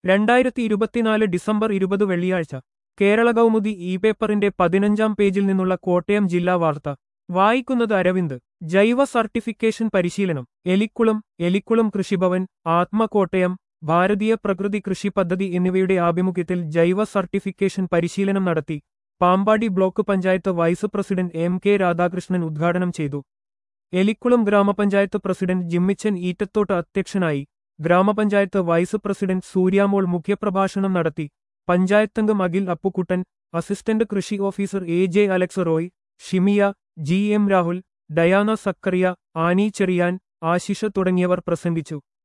2024 December 20 വെള്ളിയാഴ്ച Kerala Kaumudi E പേപ്പറിന്റെ 15-ാം പേജിൽ നിന്നുള്ള കോട്ടയം ജില്ലാ വാർത്ത വായിക്കുന്നത് അരവിന്ദ്. ജൈവ സർട്ടിഫിക്കേഷൻ പരിശീലനം എലിക്കുളം കൃഷിഭവൻ, ആത്മകോട്ടയം, ഭാരതീയ പ്രകൃതി കൃഷി പദ്ധതി എന്നിവയുടെ ആഭിമുഖ്യത്തിൽ ജൈവ സർട്ടിഫിക്കേഷൻ പരിശീലനം നടത്തി. Pampady block panchayat vice president MK Radhakrishnan ഉദ്ഘാടനം ചെയ്തു. എലിക്കുളം ഗ്രാമപഞ്ചായത്ത് പ്രസിഡന്റ് ജിമ്മിച്ചൻ ഈറ്റത്തോട്ട് അധ്യക്ഷനായി. ഗ്രാമപഞ്ചായത്ത് വൈസ് പ്രസിഡന്റ് സൂര്യാമോൾ മുഖ്യപ്രഭാഷണം നടത്തി. പഞ്ചായത്തംഗം അഖിൽ അപ്പുക്കുട്ടൻ, അസിസ്റ്റന്റ് കൃഷി officer AJ Alex Roy, Shimiya, GM Rahul, Diana Zachariah, Annie Cherian, Ashisha തുടങ്ങിയവർ പ്രസംഗിച്ചു.